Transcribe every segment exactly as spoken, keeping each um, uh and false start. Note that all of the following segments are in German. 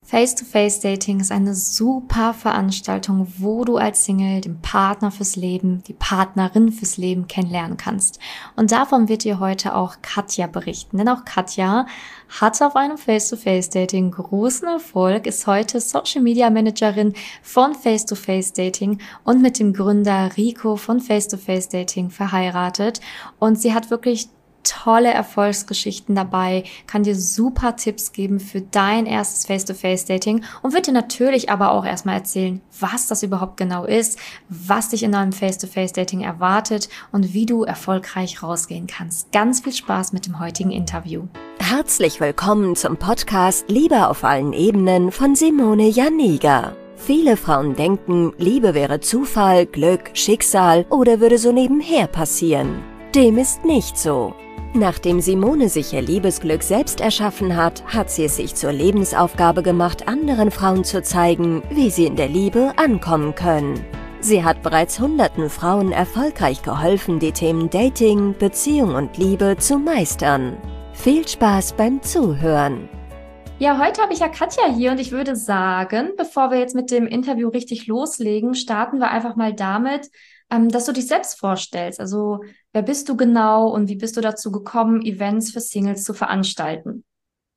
Face-to-Face-Dating ist eine super Veranstaltung, wo du als Single den Partner fürs Leben, die Partnerin fürs Leben kennenlernen kannst. Und davon wird dir heute auch Katja berichten. Denn auch Katja hat auf einem Face-to-Face-Dating großen Erfolg, ist heute Social-Media-Managerin von Face-to-Face-Dating und mit dem Gründer Rico von Face-to-Face-Dating verheiratet. Und sie hat wirklich tolle Erfolgsgeschichten dabei, kann dir super Tipps geben für dein erstes Face-to-Face-Dating und wird dir natürlich aber auch erstmal erzählen, was das überhaupt genau ist, was dich in einem Face-to-Face-Dating erwartet und wie du erfolgreich rausgehen kannst. Ganz viel Spaß mit dem heutigen Interview. Herzlich willkommen zum Podcast Liebe auf allen Ebenen von Simone Janiga. Viele Frauen denken, Liebe wäre Zufall, Glück, Schicksal oder würde so nebenher passieren. Dem ist nicht so. Nachdem Simone sich ihr Liebesglück selbst erschaffen hat, hat sie es sich zur Lebensaufgabe gemacht, anderen Frauen zu zeigen, wie sie in der Liebe ankommen können. Sie hat bereits hunderten Frauen erfolgreich geholfen, die Themen Dating, Beziehung und Liebe zu meistern. Viel Spaß beim Zuhören! Ja, heute habe ich ja Katja hier und ich würde sagen, bevor wir jetzt mit dem Interview richtig loslegen, starten wir einfach mal damit, ähm, dass du dich selbst vorstellst. Also, wer bist du genau und wie bist du dazu gekommen, Events für Singles zu veranstalten?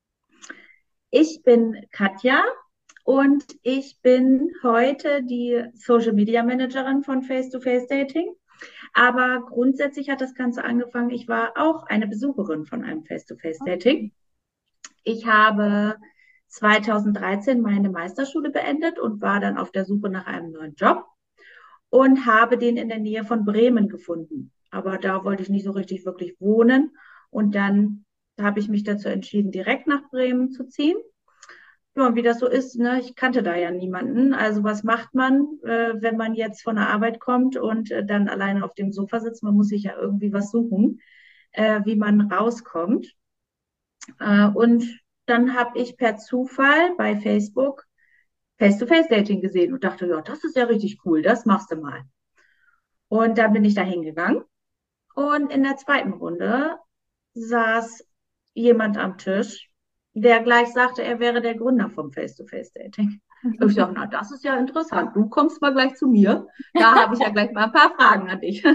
Ich bin Katja und ich bin heute die Social Media Managerin von Face-to-Face Dating. Aber grundsätzlich hat das Ganze angefangen, ich war auch eine Besucherin von einem Face-to-Face Dating. Ich habe zweitausenddreizehn meine Meisterschule beendet und war dann auf der Suche nach einem neuen Job und habe den in der Nähe von Bremen gefunden. Aber da wollte ich nicht so richtig wirklich wohnen. Und dann habe ich mich dazu entschieden, direkt nach Bremen zu ziehen. Ja, und wie das so ist, ne, ich kannte da ja niemanden. Also was macht man, äh, wenn man jetzt von der Arbeit kommt und äh, dann alleine auf dem Sofa sitzt? Man muss sich ja irgendwie was suchen, äh, wie man rauskommt. Äh, und dann habe ich per Zufall bei Facebook Face-to-Face-Dating gesehen und dachte, ja, das ist ja richtig cool, das machst du mal. Und dann bin ich da hingegangen und in der zweiten Runde saß jemand am Tisch, der gleich sagte, er wäre der Gründer vom Face-to-Face-Dating. Ich sage, na, das ist ja interessant. Du kommst mal gleich zu mir. Da habe ich ja gleich mal ein paar Fragen an dich.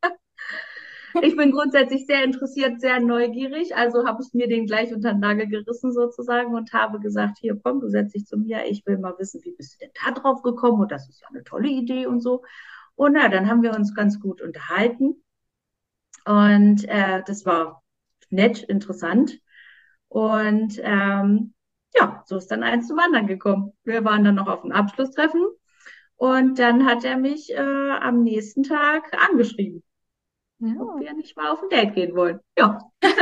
Ich bin grundsätzlich sehr interessiert, sehr neugierig. Also habe ich mir den gleich unter den Nagel gerissen sozusagen und habe gesagt, hier komm, du setz dich zu mir. Ich will mal wissen, wie bist du denn da drauf gekommen? Und das ist ja eine tolle Idee und so. Und na, dann haben wir uns ganz gut unterhalten. Und äh, das war nett, interessant. Und ähm, ja, so ist dann eins zum anderen gekommen. Wir waren dann noch auf dem Abschlusstreffen und dann hat er mich äh, am nächsten Tag angeschrieben, Ja. ob wir nicht mal auf ein Date gehen wollen. Ja.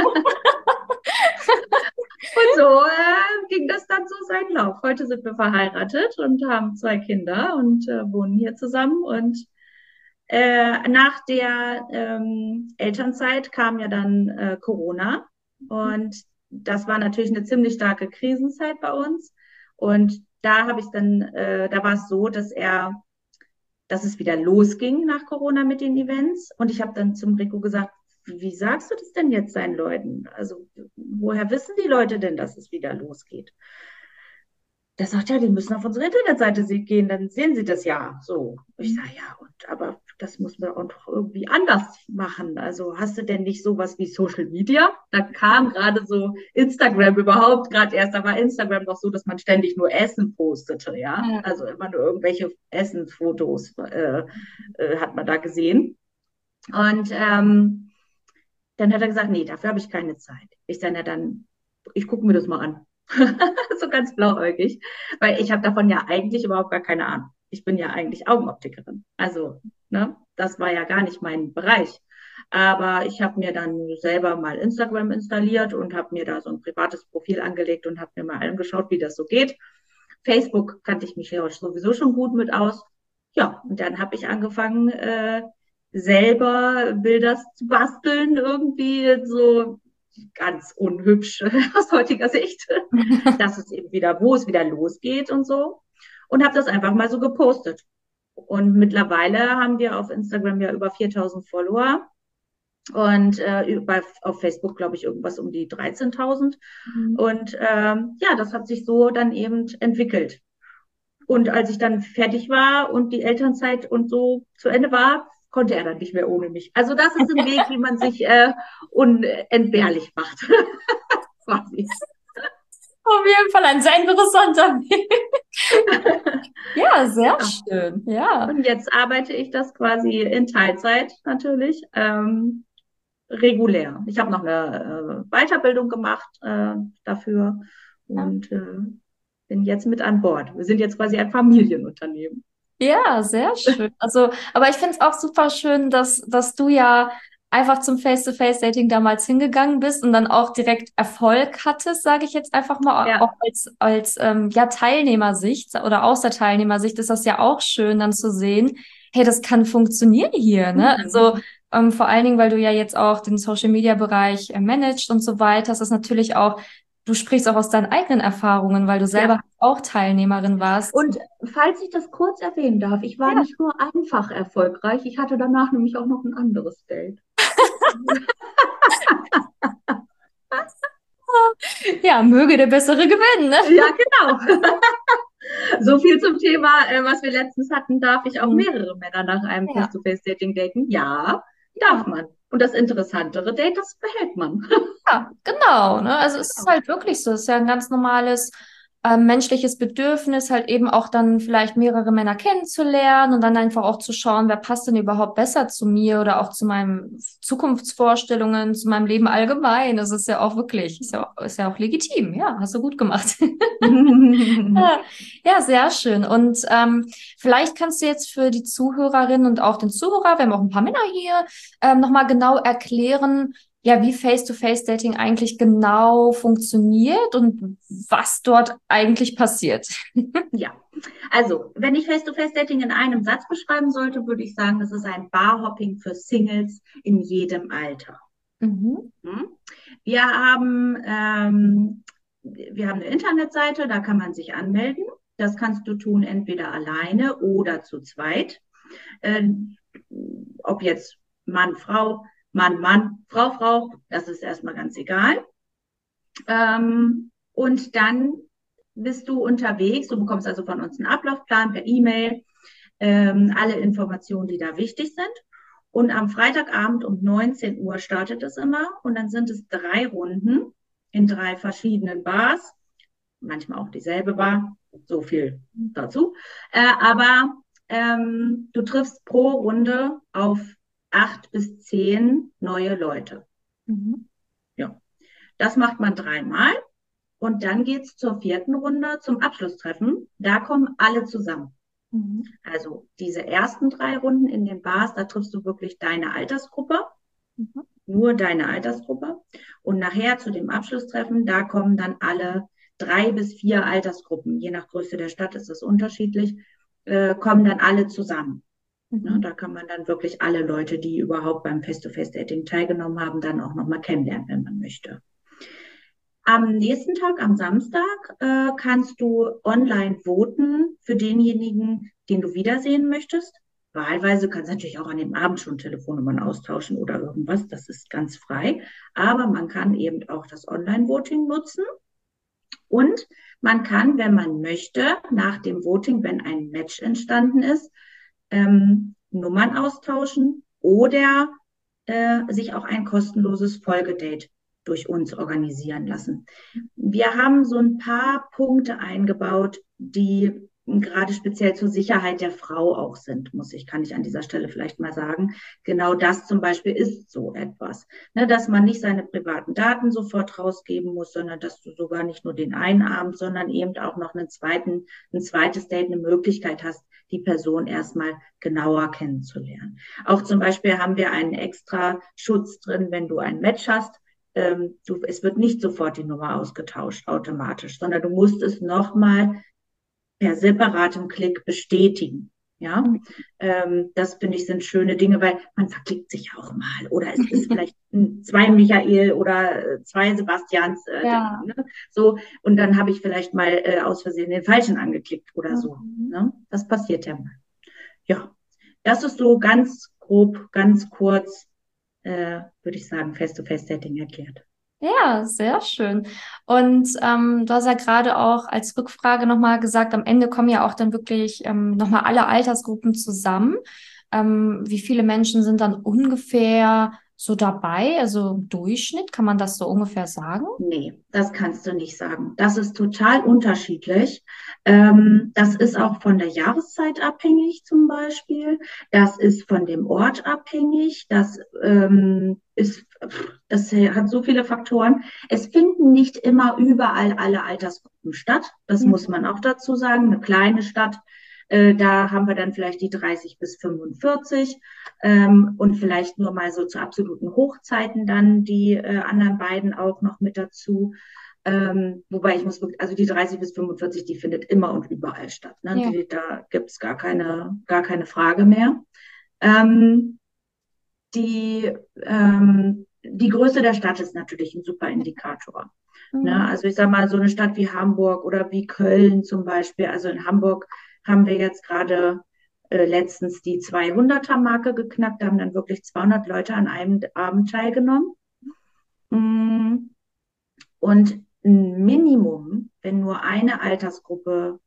Und so äh, ging das dann so seinen Lauf. Heute sind wir verheiratet und haben zwei Kinder und äh, wohnen hier zusammen. Und äh, nach der ähm, Elternzeit kam ja dann äh, Corona. Und das war natürlich eine ziemlich starke Krisenzeit bei uns. Und da habe ich dann, äh, da war es so, dass er, dass es wieder losging nach Corona mit den Events. Und ich habe dann zum Rico gesagt, wie sagst du das denn jetzt seinen Leuten? Also woher wissen die Leute denn, dass es wieder losgeht? Der sagt, ja, die müssen auf unsere Internetseite gehen, dann sehen sie das ja. So. Ich sage, ja, und, aber das muss man auch irgendwie anders machen. Also hast du denn nicht sowas wie Social Media? Da kam gerade so Instagram überhaupt gerade erst, da war Instagram doch so, dass man ständig nur Essen postete, ja. Ja. Also immer nur irgendwelche Essensfotos äh, äh, hat man da gesehen. Und ähm, dann hat er gesagt, nee, dafür habe ich keine Zeit. Ich sage, na dann, ich gucke mir das mal an. So ganz blauäugig, weil ich habe davon ja eigentlich überhaupt gar keine Ahnung. Ich bin ja eigentlich Augenoptikerin. Also, ne, das war ja gar nicht mein Bereich. Aber ich habe mir dann selber mal Instagram installiert und habe mir da so ein privates Profil angelegt und habe mir mal angeschaut, wie das so geht. Facebook kannte ich mich ja sowieso schon gut mit aus. Ja, und dann habe ich angefangen, äh, selber Bilder zu basteln, irgendwie so ganz unhübsch aus heutiger Sicht, dass es eben wieder, wo es wieder losgeht und so. Und habe das einfach mal so gepostet. Und mittlerweile haben wir auf Instagram ja über viertausend Follower. Und äh, bei, auf Facebook, glaube ich, irgendwas um die dreizehntausend. Mhm. Und ähm, ja, das hat sich so dann eben entwickelt. Und als ich dann fertig war und die Elternzeit und so zu Ende war, konnte er dann nicht mehr ohne mich. Also das ist ein Weg, wie man sich äh, unentbehrlich macht, quasi. Auf jeden Fall ein sehr interessanter Weg. Ja, sehr Ja. schön. Ja. Und jetzt arbeite ich das quasi in Teilzeit natürlich, ähm, regulär. Ich habe noch eine äh, Weiterbildung gemacht äh, dafür Ja. und äh, bin jetzt mit an Bord. Wir sind jetzt quasi ein Familienunternehmen. Ja, sehr schön. Also, aber ich finde es auch super schön, dass, dass du ja einfach zum Face-to-Face-Dating damals hingegangen bist und dann auch direkt Erfolg hattest, sage ich jetzt einfach mal, auch Ja. als, als ähm, ja, Teilnehmersicht oder aus der Teilnehmersicht ist das ja auch schön, dann zu sehen, hey, das kann funktionieren hier, ne? Mhm. Also ähm, vor allen Dingen, weil du ja jetzt auch den Social-Media-Bereich äh, managst und so weiter, ist das natürlich auch, du sprichst auch aus deinen eigenen Erfahrungen, weil du selber Ja. auch Teilnehmerin warst. Und falls ich das kurz erwähnen darf, ich war Ja. nicht nur einfach erfolgreich, ich hatte danach nämlich auch noch ein anderes Date. Ja, möge der Bessere gewinnen, ne? Ja, genau. So viel zum Thema, äh, was wir letztens hatten. Darf ich auch Mhm. mehrere Männer nach einem Ja, Face-to-Face-Dating daten? Ja, darf ja, man. Und das interessantere Date, das behält man. ja, genau, ne? Also es ist Genau. halt wirklich so, es ist ja ein ganz normales ähm, menschliches Bedürfnis, halt eben auch dann vielleicht mehrere Männer kennenzulernen und dann einfach auch zu schauen, wer passt denn überhaupt besser zu mir oder auch zu meinen Zukunftsvorstellungen, zu meinem Leben allgemein. Das ist ja auch wirklich, ist ja auch, ist ja auch legitim. Ja, hast du gut gemacht. Ja, ja, sehr schön. Und ähm, vielleicht kannst du jetzt für die Zuhörerinnen und auch den Zuhörer, wir haben auch ein paar Männer hier, ähm, nochmal genau erklären, ja, wie Face-to-Face-Dating eigentlich genau funktioniert und was dort eigentlich passiert. Ja, also wenn ich Face-to-Face-Dating in einem Satz beschreiben sollte, würde ich sagen, das ist ein Barhopping für Singles in jedem Alter. Mhm. Hm? Wir haben, ähm, wir haben eine Internetseite, da kann man sich anmelden. Das kannst du tun entweder alleine oder zu zweit. Ähm, ob jetzt Mann, Frau, Mann, Mann, Frau, Frau, das ist erstmal ganz egal. Ähm, und dann bist du unterwegs. Du bekommst also von uns einen Ablaufplan per E-Mail, ähm, alle Informationen, die da wichtig sind. Und am Freitagabend um neunzehn Uhr startet es immer. Und dann sind es drei Runden in drei verschiedenen Bars. Manchmal auch dieselbe Bar. So viel dazu. Äh, aber ähm, du triffst pro Runde auf acht bis zehn neue Leute. Mhm. Ja, das macht man dreimal. Und dann geht's zur vierten Runde, zum Abschlusstreffen. Da kommen alle zusammen. Mhm. Also diese ersten drei Runden in den Bars, da triffst du wirklich deine Altersgruppe, Mhm. nur deine Altersgruppe. Und nachher zu dem Abschlusstreffen, da kommen dann alle drei bis vier Altersgruppen, je nach Größe der Stadt ist es unterschiedlich, äh, kommen dann alle zusammen. Ne, Mhm. da kann man dann wirklich alle Leute, die überhaupt beim Face-to-Face-Dating teilgenommen haben, dann auch nochmal kennenlernen, wenn man möchte. Am nächsten Tag, am Samstag, äh, kannst du online voten für denjenigen, den du wiedersehen möchtest. Wahlweise kannst du natürlich auch an dem Abend schon Telefonnummern austauschen oder irgendwas. Das ist ganz frei. Aber man kann eben auch das Online-Voting nutzen. Und man kann, wenn man möchte, nach dem Voting, wenn ein Match entstanden ist, ähm, Nummern austauschen oder äh, sich auch ein kostenloses Folgedate durch uns organisieren lassen. Wir haben so ein paar Punkte eingebaut, die gerade speziell zur Sicherheit der Frau auch sind, muss ich, kann ich an dieser Stelle vielleicht mal sagen. Genau das zum Beispiel ist so etwas, ne, dass man nicht seine privaten Daten sofort rausgeben muss, sondern dass du sogar nicht nur den einen Abend, sondern eben auch noch einen zweiten, ein zweites Date, eine Möglichkeit hast, die Person erstmal genauer kennenzulernen. Auch zum Beispiel haben wir einen extra Schutz drin, wenn du ein Match hast. Ähm, du, es wird nicht sofort die Nummer ausgetauscht automatisch, sondern du musst es nochmal per separatem Klick bestätigen. Ja, Mhm. ähm, das finde ich sind schöne Dinge, weil man verklickt sich auch mal. Oder es ist vielleicht zwei Michael oder zwei Sebastians, äh, Ja. ne? So, und dann habe ich vielleicht mal äh, aus Versehen den falschen angeklickt oder so. Mhm. Ne? Das passiert ja mal. Ja, das ist so ganz grob, ganz kurz äh, würde ich sagen, Face-to-Face-Dating erklärt. Ja, sehr schön. Und ähm, du hast ja gerade auch als Rückfrage nochmal gesagt, am Ende kommen ja auch dann wirklich ähm, nochmal alle Altersgruppen zusammen. Ähm, wie viele Menschen sind dann ungefähr so dabei? Also im Durchschnitt, kann man das so ungefähr sagen? Nee, das kannst du nicht sagen. Das ist total unterschiedlich. Ähm, das ist auch von der Jahreszeit abhängig zum Beispiel. Das ist von dem Ort abhängig. Das ähm, ist, das hat so viele Faktoren. Es finden nicht immer überall alle Altersgruppen statt. Das muss man auch dazu sagen. Eine kleine Stadt, äh, da haben wir dann vielleicht die dreißig bis fünfundvierzig ähm, und vielleicht nur mal so zu absoluten Hochzeiten dann die äh, anderen beiden auch noch mit dazu. Ähm, wobei ich muss wirklich, also die dreißig bis fünfundvierzig, die findet immer und überall statt. Ne? Ja. Die, da gibt es gar keine, gar keine Frage mehr. Ähm, die, ähm, die Größe der Stadt ist natürlich ein super Indikator. Ne? Mhm. Also ich sage mal, so eine Stadt wie Hamburg oder wie Köln zum Beispiel. Also in Hamburg haben wir jetzt gerade äh, letztens die zweihunderter-Marke geknackt. Da haben dann wirklich zweihundert Leute an einem Abend teilgenommen. Mm. Und ein Minimum, wenn nur eine Altersgruppe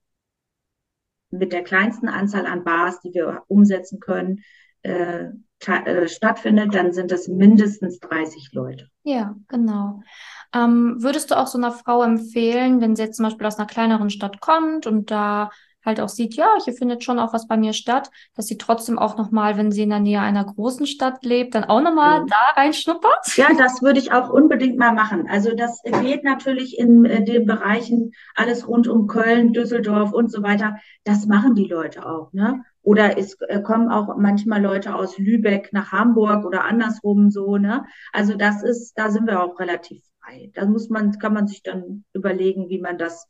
mit der kleinsten Anzahl an Bars, die wir umsetzen können, äh, äh, stattfindet, dann sind das mindestens dreißig Leute. Ja, genau. Ähm, würdest du auch so einer Frau empfehlen, wenn sie jetzt zum Beispiel aus einer kleineren Stadt kommt und da halt auch sieht, ja, hier findet schon auch was bei mir statt, dass sie trotzdem auch nochmal, wenn sie in der Nähe einer großen Stadt lebt, dann auch nochmal Mhm. da reinschnuppert? Ja, das würde ich auch unbedingt mal machen. Also das geht natürlich in äh, den Bereichen alles rund um Köln, Düsseldorf und so weiter. Das machen die Leute auch, ne? Oder es äh, kommen auch manchmal Leute aus Lübeck nach Hamburg oder andersrum so, ne? Also das ist, da sind wir auch relativ frei. Da muss man, kann man sich dann überlegen, wie man das,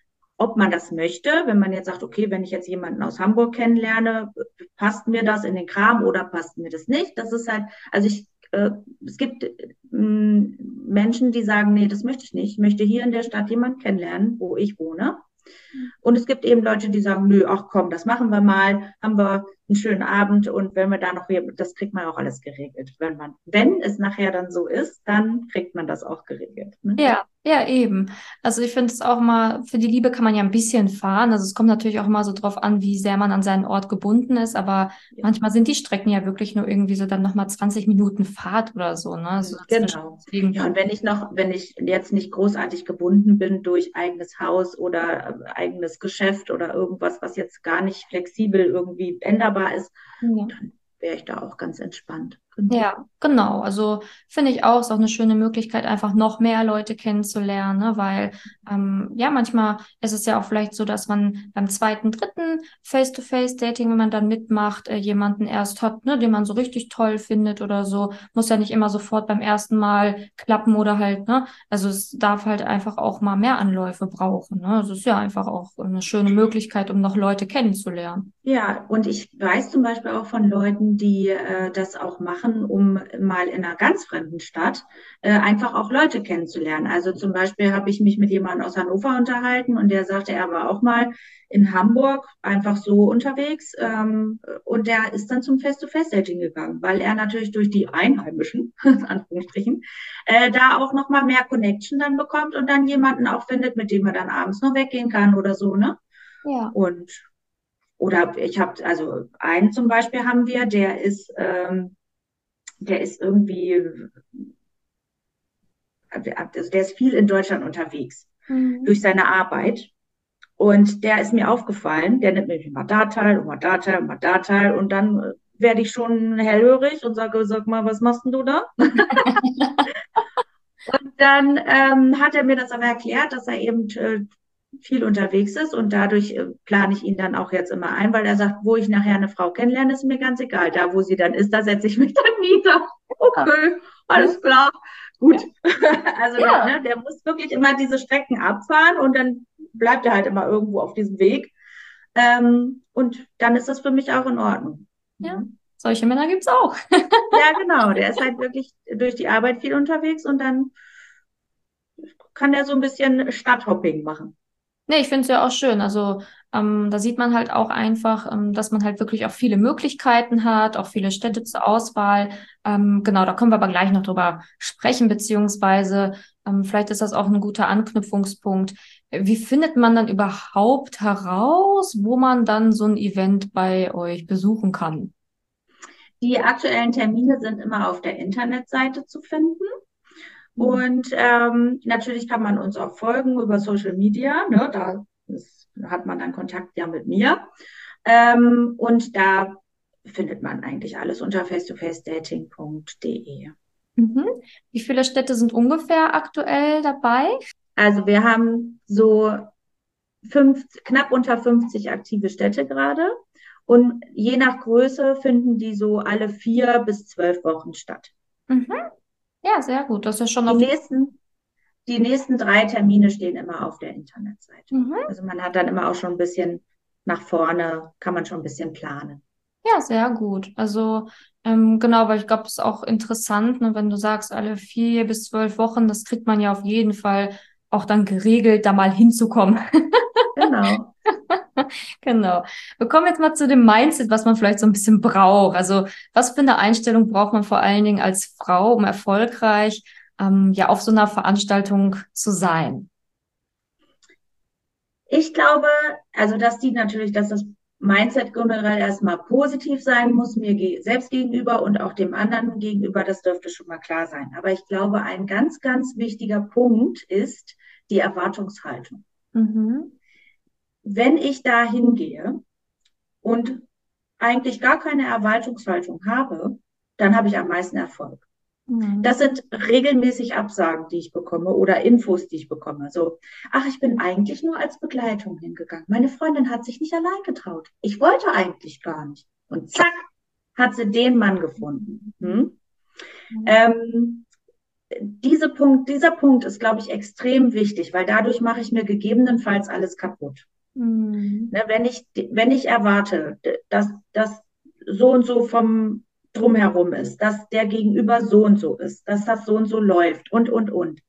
ob man das möchte. Wenn man jetzt sagt, okay, wenn ich jetzt jemanden aus Hamburg kennenlerne, passt mir das in den Kram oder passt mir das nicht? Das ist halt, also ich äh, es gibt äh, Menschen, die sagen, nee, das möchte ich nicht. Ich möchte hier in der Stadt jemanden kennenlernen, wo ich wohne. Und es gibt eben Leute, die sagen, nö, ach komm, das machen wir mal, haben wir einen schönen Abend und wenn wir da noch, das kriegt man auch alles geregelt. Wenn man, wenn es nachher dann so ist, dann kriegt man das auch geregelt. Ne? Ja, ja, eben. Also ich finde es auch mal, für die Liebe kann man ja ein bisschen fahren. Also es kommt natürlich auch mal so drauf an, wie sehr man an seinen Ort gebunden ist, aber Ja. manchmal sind die Strecken ja wirklich nur irgendwie so dann nochmal zwanzig Minuten Fahrt oder so, ne? Also dazwischen. Genau. Deswegen, Ja, und wenn ich noch, wenn ich jetzt nicht großartig gebunden bin durch eigenes Haus oder äh, eigenes Geschäft oder irgendwas, was jetzt gar nicht flexibel irgendwie änderbar ist, ja. dann wäre ich da auch ganz entspannt. Genau. Ja, genau. Also finde ich auch, ist auch eine schöne Möglichkeit, einfach noch mehr Leute kennenzulernen, ne? Weil ähm, ja, manchmal ist es ja auch vielleicht so, dass man beim zweiten, dritten Face-to-Face-Dating, wenn man dann mitmacht, äh, jemanden erst hat, ne, den man so richtig toll findet oder so, muss ja nicht immer sofort beim ersten Mal klappen oder halt, ne? Also es darf halt einfach auch mal mehr Anläufe brauchen, ne? Also es ist ja einfach auch eine schöne Möglichkeit, um noch Leute kennenzulernen. Ja, und ich weiß zum Beispiel auch von Leuten, die äh, das auch machen, um mal in einer ganz fremden Stadt äh, einfach auch Leute kennenzulernen. Also zum Beispiel habe ich mich mit jemandem aus Hannover unterhalten und der sagte, er war auch mal in Hamburg einfach so unterwegs ähm, und der ist dann zum Face-to-Face-Dating gegangen, weil er natürlich durch die Einheimischen, in Anführungsstrichen, äh, da auch nochmal mehr Connection dann bekommt und dann jemanden auch findet, mit dem er dann abends noch weggehen kann oder so, ne? Ja. Und oder ich habe, also einen zum Beispiel haben wir, der ist, ähm, der ist irgendwie, also der ist viel in Deutschland unterwegs Mhm. durch seine Arbeit. Und der ist mir aufgefallen, der nimmt mir mal da teil und mal da teil und mal da teil. Und dann äh, werde ich schon hellhörig und sage, sag mal, was machst denn du da? Und dann ähm, hat er mir das aber erklärt, dass er eben äh, viel unterwegs ist und dadurch äh, plane ich ihn dann auch jetzt immer ein, weil er sagt, wo ich nachher eine Frau kennenlerne, ist mir ganz egal. Da, wo sie dann ist, da setze ich mich dann nieder. Okay, Ja. alles klar, gut. Also der, Ja. ne, der muss wirklich immer diese Strecken abfahren und dann bleibt er halt immer irgendwo auf diesem Weg. Ähm, und dann ist das für mich auch in Ordnung. Ja, Mhm. solche Männer gibt's auch. Ja, genau. Der ist halt wirklich durch die Arbeit viel unterwegs und dann kann er so ein bisschen Stadthopping machen. Nee, ich finde es ja auch schön. Also Ähm, da sieht man halt auch einfach, ähm, dass man halt wirklich auch viele Möglichkeiten hat, auch viele Städte zur Auswahl. Ähm, genau, da können wir aber gleich noch drüber sprechen, beziehungsweise ähm, vielleicht ist das auch ein guter Anknüpfungspunkt. Wie findet man dann überhaupt heraus, wo man dann so ein Event bei euch besuchen kann? Die aktuellen Termine sind immer auf der Internetseite zu finden. Mhm. Und ähm, natürlich kann man uns auch folgen über Social Media. Ne? Da ist, hat man dann Kontakt ja mit mir. Ähm, und da findet man eigentlich alles unter face to face dating punkt de. Mhm. Wie viele Städte sind ungefähr aktuell dabei? Also wir haben so fünf, knapp unter fünfzig aktive Städte gerade. Und je nach Größe finden die so alle vier bis zwölf Wochen statt. Mhm. Ja, sehr gut. Das ist schon Die auf. nächsten, die nächsten drei Termine stehen immer auf der Internetseite. Mhm. Also man hat dann immer auch schon ein bisschen nach vorne, kann man schon ein bisschen planen. Ja, sehr gut. Also ähm, genau, weil ich glaube, es ist auch interessant, ne, wenn du sagst, alle vier bis zwölf Wochen, das kriegt man ja auf jeden Fall auch dann geregelt, da mal hinzukommen. Genau. Genau. Wir kommen jetzt mal zu dem Mindset, was man vielleicht so ein bisschen braucht. Also was für eine Einstellung braucht man vor allen Dingen als Frau, um erfolgreich ähm, ja auf so einer Veranstaltung zu sein? Ich glaube, also dass die natürlich, dass das Mindset generell erstmal positiv sein muss, mir ge selbst gegenüber und auch dem anderen gegenüber, das dürfte schon mal klar sein. Aber ich glaube, ein ganz, ganz wichtiger Punkt ist die Erwartungshaltung. Mhm. Wenn ich da hingehe und eigentlich gar keine Erwartungshaltung habe, dann habe ich am meisten Erfolg. Das Mhm. sind regelmäßig Absagen, die ich bekomme oder Infos, die ich bekomme. So, ach, ich bin eigentlich nur als Begleitung hingegangen. Meine Freundin hat sich nicht allein getraut. Ich wollte eigentlich gar nicht. Und zack, hat sie den Mann gefunden. Hm? Ähm, diese Punkt, dieser Punkt ist, glaube ich, extrem wichtig, weil dadurch mache ich mir gegebenenfalls alles kaputt. Mhm. Ne, wenn ich, wenn ich erwarte, dass das so und so vom Drumherum ist, dass der Gegenüber so und so ist, dass das so und so läuft und, und, und.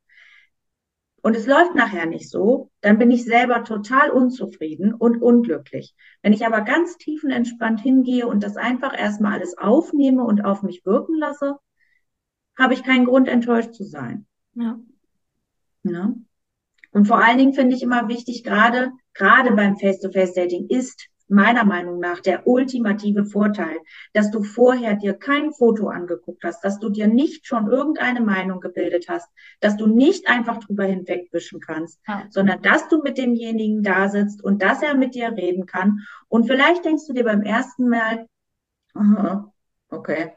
Und es läuft nachher nicht so, dann bin ich selber total unzufrieden und unglücklich. Wenn ich aber ganz tiefenentspannt hingehe und das einfach erstmal alles aufnehme und auf mich wirken lasse, habe ich keinen Grund, enttäuscht zu sein. Ja. Ne? Und vor allen Dingen finde ich immer wichtig, gerade, gerade beim Face-to-Face-Dating ist meiner Meinung nach der ultimative Vorteil, dass du vorher dir kein Foto angeguckt hast, dass du dir nicht schon irgendeine Meinung gebildet hast, dass du nicht einfach drüber hinwegwischen kannst, Ja. sondern dass du mit demjenigen da sitzt und dass er mit dir reden kann. Und vielleicht denkst du dir beim ersten Mal, aha, okay,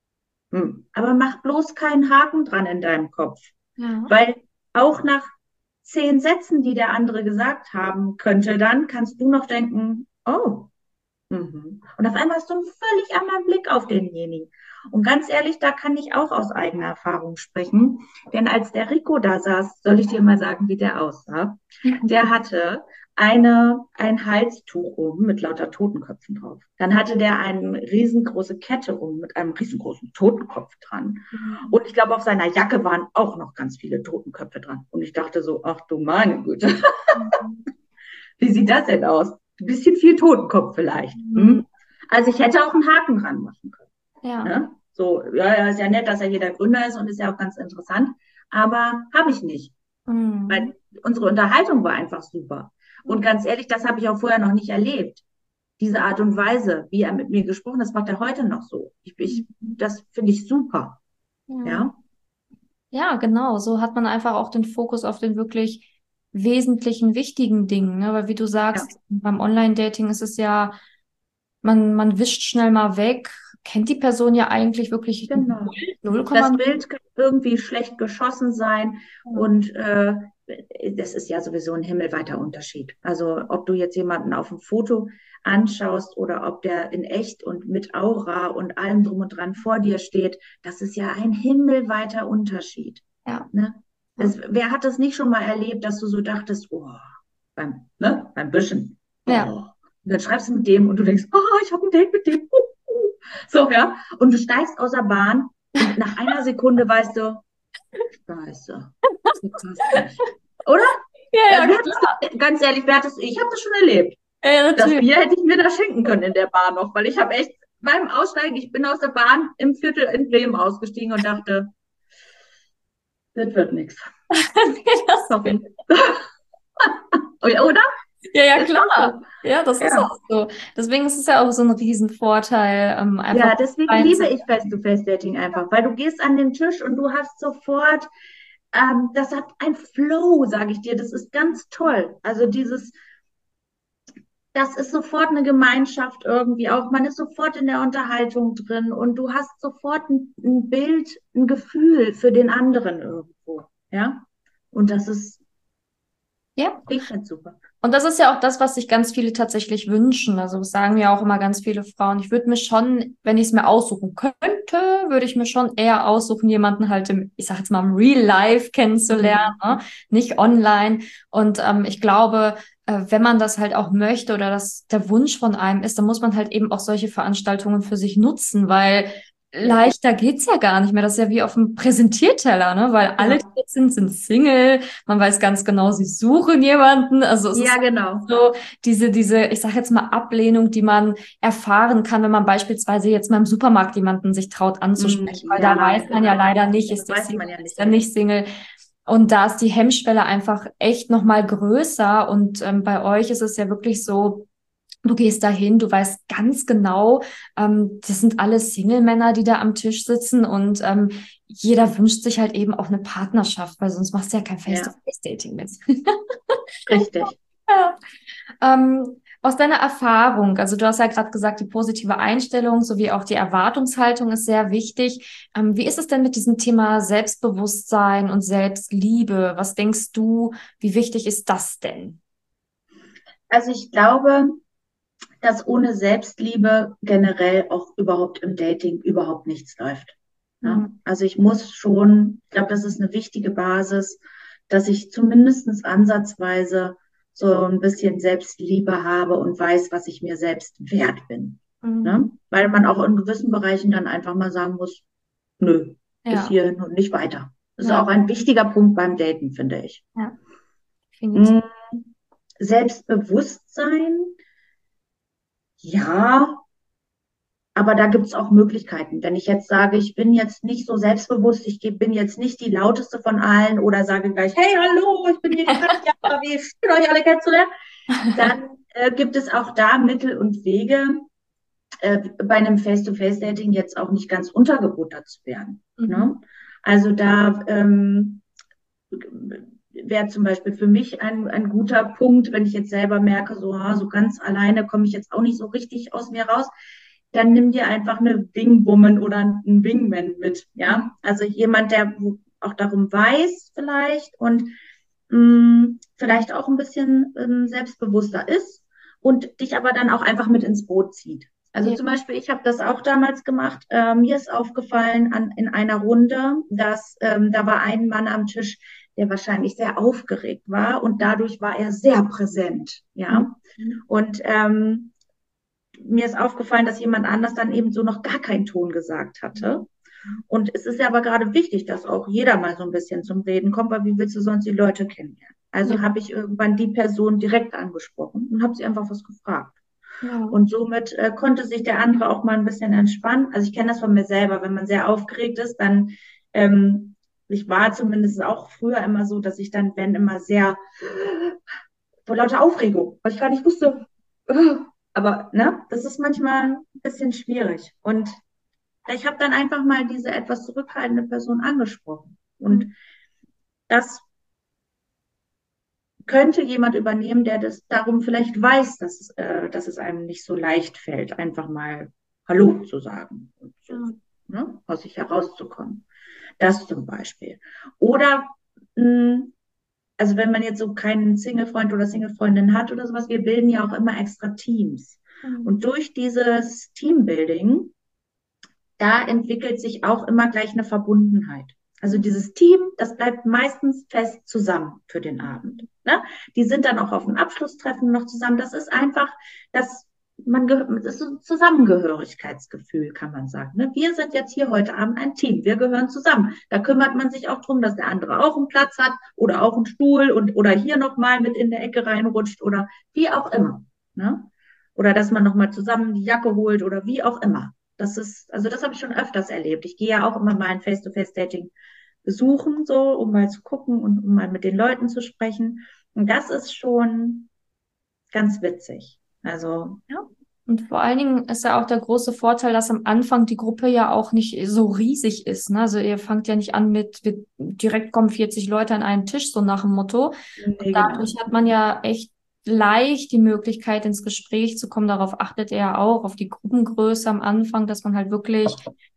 hm, aber mach bloß keinen Haken dran in deinem Kopf, Ja. weil auch nach zehn Sätzen, die der andere gesagt haben könnte, dann kannst du noch denken, oh, mhm. Und auf einmal hast du einen völlig anderen Blick auf denjenigen. Und ganz ehrlich, da kann ich auch aus eigener Erfahrung sprechen. Denn als der Rico da saß, soll ich dir mal sagen, wie der aussah. Der hatte eine, ein Halstuch um mit lauter Totenköpfen drauf. Dann hatte der eine riesengroße Kette um mit einem riesengroßen Totenkopf dran. Und ich glaube, auf seiner Jacke waren auch noch ganz viele Totenköpfe dran. Und ich dachte so, ach du meine Güte, wie sieht das denn aus? Ein bisschen viel Totenkopf vielleicht. Mhm. Hm? Also ich hätte auch einen Haken dran machen können. Ja. Ne? So, ja, ja, ist ja nett, dass er hier der Gründer ist und ist ja auch ganz interessant. Aber habe ich nicht. Mhm. Weil unsere Unterhaltung war einfach super. Und ganz ehrlich, das habe ich auch vorher noch nicht erlebt. Diese Art und Weise, wie er mit mir gesprochen hat, das macht er heute noch so. Ich, ich, das finde ich super. Ja. Ja. Ja, genau. So hat man einfach auch den Fokus auf den wirklich wesentlichen, wichtigen Dingen. Ne? Weil wie du Ja. sagst, beim Online-Dating ist es ja, man, man wischt schnell mal weg, kennt die Person ja eigentlich wirklich Genau. null Das Komma null. Bild kann irgendwie schlecht geschossen sein und äh, das ist ja sowieso ein himmelweiter Unterschied. Also ob du jetzt jemanden auf dem Foto anschaust oder ob der in echt und mit Aura und allem drum und dran vor dir steht, das ist ja ein himmelweiter Unterschied. Ja. Ne? Ja. Das, wer hat das nicht schon mal erlebt, dass du so dachtest, oh, beim, ne, beim Büschen, Ja. oh. Und dann schreibst du mit dem und du denkst, oh, ich habe ein Date mit dem. So, ja. Und du steigst aus der Bahn und nach einer Sekunde weißt du, Scheiße, du passt nicht. Oder? Ja, Äh, ja, wer hat das, ganz ehrlich, wer hat das, ich habe das schon erlebt. Ja, Das natürlich. Bier hätte ich mir da schenken können in der Bahn noch, weil ich habe echt beim Aussteigen, ich bin aus der Bahn im Viertel in Bremen ausgestiegen und dachte, das wird nichts. Nee, das, Sorry. Oder? ja, ja, Ist doch klar. so. Ja, das ist Ja. auch so. Deswegen ist es ja auch so ein Riesenvorteil, ähm, einfach Ja, deswegen rein liebe zu. ich Face-to-Face-Dating einfach, weil du gehst an den Tisch und du hast sofort, ähm, das hat ein Flow, sage ich dir, das ist ganz toll. Also dieses, das ist sofort eine Gemeinschaft irgendwie auch, man ist sofort in der Unterhaltung drin und du hast sofort ein, ein Bild, ein Gefühl für den anderen irgendwo, ja. Und das ist, Ja. ich finde super. Und das ist ja auch das, was sich ganz viele tatsächlich wünschen. Also das sagen mir auch immer ganz viele Frauen. Ich würde mir schon, wenn ich es mir aussuchen könnte, würde ich mir schon eher aussuchen, jemanden halt im, ich sag jetzt mal, im Real Life kennenzulernen, Mhm. ne? Nicht online. Und ähm, ich glaube, äh, wenn man das halt auch möchte oder das der Wunsch von einem ist, dann muss man halt eben auch solche Veranstaltungen für sich nutzen, weil Ja, leichter geht's ja gar nicht mehr. Das ist ja wie auf dem Präsentierteller, ne? Weil alle, die ja. jetzt sind, sind Single. Man weiß ganz genau, sie suchen jemanden. Also es Ja, ist genau. so diese, diese, ich sage jetzt mal Ablehnung, die man erfahren kann, wenn man beispielsweise jetzt mal im Supermarkt jemanden sich traut Mm, anzusprechen, weil da ja, weiß man ja genau. leider nicht, ist Das der weiß Single, man ja ist nicht. der nicht Single. Und da ist die Hemmschwelle einfach echt nochmal größer. Und ähm, bei euch ist es ja wirklich so, du gehst dahin, du weißt ganz genau, ähm, das sind alles Single-Männer, die da am Tisch sitzen und ähm, jeder wünscht sich halt eben auch eine Partnerschaft, weil sonst machst du ja kein Ja, Face-to-Face-Dating mit. richtig. Ja. Ähm, aus deiner Erfahrung, also du hast ja gerade gesagt, die positive Einstellung sowie auch die Erwartungshaltung ist sehr wichtig. Ähm, wie ist es denn mit diesem Thema Selbstbewusstsein und Selbstliebe? Was denkst du, wie wichtig ist das denn? Also ich glaube, dass ohne Selbstliebe generell auch überhaupt im Dating überhaupt nichts läuft. Ja? Mhm. Also ich muss schon, ich glaube, das ist eine wichtige Basis, dass ich zumindest ansatzweise so ein bisschen Selbstliebe habe und weiß, was ich mir selbst wert bin. Ne? Mhm. Weil man auch in gewissen Bereichen dann einfach mal sagen muss, nö, bis Ja, hierhin und nicht weiter. Das ist ja, auch ein wichtiger Punkt beim Daten, finde ich. ja, definitiv. Mm, Selbstbewusstsein, ja, aber da gibt es auch Möglichkeiten. Wenn ich jetzt sage, ich bin jetzt nicht so selbstbewusst, ich bin jetzt nicht die lauteste von allen oder sage gleich, hey, hallo, ich bin hier die Katja, wie schön euch alle kennenzulernen, dann äh, gibt es auch da Mittel und Wege, äh, bei einem Face-to-Face-Dating jetzt auch nicht ganz untergebuttert zu werden. Mhm. Ne? Also da ähm, wäre zum Beispiel für mich ein, ein guter Punkt, wenn ich jetzt selber merke, so, ah, so ganz alleine komme ich jetzt auch nicht so richtig aus mir raus, dann nimm dir einfach eine Wingwoman oder einen Wingman mit, ja. Also jemand, der auch darum weiß vielleicht und mh, vielleicht auch ein bisschen ähm, selbstbewusster ist und dich aber dann auch einfach mit ins Boot zieht. Also Ja. zum Beispiel, ich habe das auch damals gemacht. Äh, mir ist aufgefallen an, in einer Runde, dass ähm, da war ein Mann am Tisch, der wahrscheinlich sehr aufgeregt war und dadurch war er sehr präsent, ja. Mhm. Und ähm, mir ist aufgefallen, dass jemand anders dann eben so noch gar keinen Ton gesagt hatte. Und es ist ja aber gerade wichtig, dass auch jeder mal so ein bisschen zum Reden kommt, weil wie willst du sonst die Leute kennenlernen? Ja. Also habe ich irgendwann die Person direkt angesprochen und habe sie einfach was gefragt. Ja. Und somit äh, konnte sich der andere auch mal ein bisschen entspannen. Also ich kenne das von mir selber, wenn man sehr aufgeregt ist, dann, ähm, ich war zumindest auch früher immer so, dass ich dann, wenn immer sehr vor lauter Aufregung, weil ich gar nicht wusste, äh, aber ne, das ist manchmal ein bisschen schwierig. Und ich habe dann einfach mal diese etwas zurückhaltende Person angesprochen. Und Mhm. das könnte jemand übernehmen, der das darum vielleicht weiß, dass, es, äh, dass es einem nicht so leicht fällt, einfach mal Hallo zu sagen und so, Mhm. ne, aus sich herauszukommen. Das zum Beispiel. Oder mh, also wenn man jetzt so keinen Single-Freund oder Single-Freundin hat oder sowas, wir bilden ja auch immer extra Teams. Mhm. Und durch dieses Teambuilding, da entwickelt sich auch immer gleich eine Verbundenheit. Also dieses Team, das bleibt meistens fest zusammen für den Abend. Ne? Die sind dann auch auf dem Abschlusstreffen noch zusammen. Das ist einfach, das, man, das ist so ein Zusammengehörigkeitsgefühl, kann man sagen. Ne? Wir sind jetzt hier heute Abend ein Team. Wir gehören zusammen. Da kümmert man sich auch drum, dass der andere auch einen Platz hat oder auch einen Stuhl und oder hier nochmal mit in der Ecke reinrutscht oder wie auch immer. Ne? oder dass man nochmal zusammen die Jacke holt oder wie auch immer. Das ist, also das habe ich schon öfters erlebt. Ich gehe ja auch immer mal ein Face-to-Face-Dating besuchen, so, um mal zu gucken und um mal mit den Leuten zu sprechen. Und das ist schon ganz witzig. Also, Ja. Und vor allen Dingen ist ja auch der große Vorteil, dass am Anfang die Gruppe ja auch nicht so riesig ist. Ne? Also ihr fangt ja nicht an mit, mit direkt kommen vierzig Leute an einen Tisch, so nach dem Motto. Und nee, dadurch genau. hat man ja echt leicht die Möglichkeit, ins Gespräch zu kommen. Darauf achtet er ja auch, auf die Gruppengröße am Anfang, dass man halt wirklich,